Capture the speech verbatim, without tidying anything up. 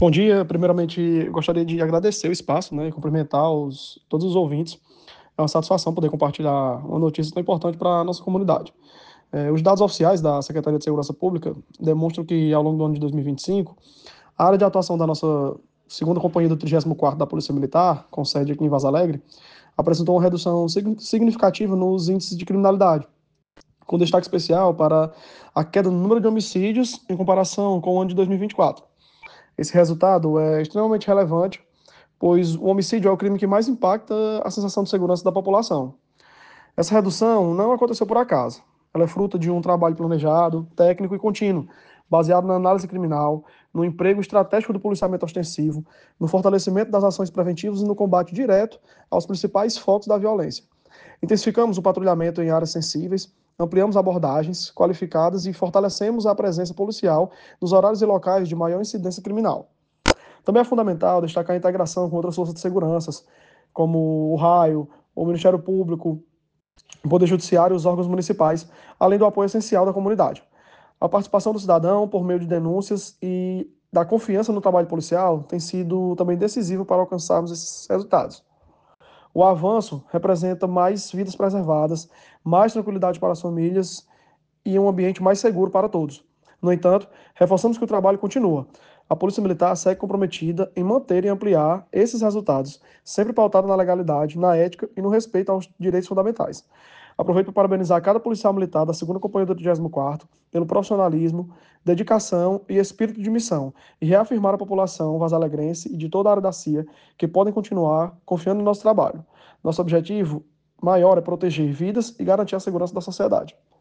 Bom dia. Primeiramente, eu gostaria de agradecer o espaço, né, e cumprimentar os, todos os ouvintes. É uma satisfação poder compartilhar uma notícia tão importante para a nossa comunidade. É, os dados oficiais da Secretaria de Segurança Pública demonstram que, ao longo do ano de dois mil e vinte e cinco, a área de atuação da nossa segunda Companhia do trigésimo quarto da Polícia Militar, com sede aqui em Vaza Alegre, apresentou uma redução significativa nos índices de criminalidade, com destaque especial para a queda no número de homicídios em comparação com o ano de dois mil e vinte e quatro. Esse resultado é extremamente relevante, pois o homicídio é o crime que mais impacta a sensação de segurança da população. Essa redução não aconteceu por acaso. Ela é fruto de um trabalho planejado, técnico e contínuo, baseado na análise criminal, no emprego estratégico do policiamento ostensivo, no fortalecimento das ações preventivas e no combate direto aos principais focos da violência. Intensificamos o patrulhamento em áreas sensíveis, ampliamos abordagens qualificadas e fortalecemos a presença policial nos horários e locais de maior incidência criminal. Também é fundamental destacar a integração com outras forças de segurança, como o Raio, o Ministério Público, o Poder Judiciário e os órgãos municipais, além do apoio essencial da comunidade. A participação do cidadão, por meio de denúncias e da confiança no trabalho policial, tem sido também decisivo para alcançarmos esses resultados. O avanço representa mais vidas preservadas, mais tranquilidade para as famílias e um ambiente mais seguro para todos. No entanto, reforçamos que o trabalho continua. A Polícia Militar segue comprometida em manter e ampliar esses resultados, sempre pautado na legalidade, na ética e no respeito aos direitos fundamentais. Aproveito para parabenizar cada policial militar da segunda Companhia do trigésimo quarto pelo profissionalismo, dedicação e espírito de missão, e reafirmar à população vazalegrense e de toda a área da C I A que podem continuar confiando no nosso trabalho. Nosso objetivo maior é proteger vidas e garantir a segurança da sociedade.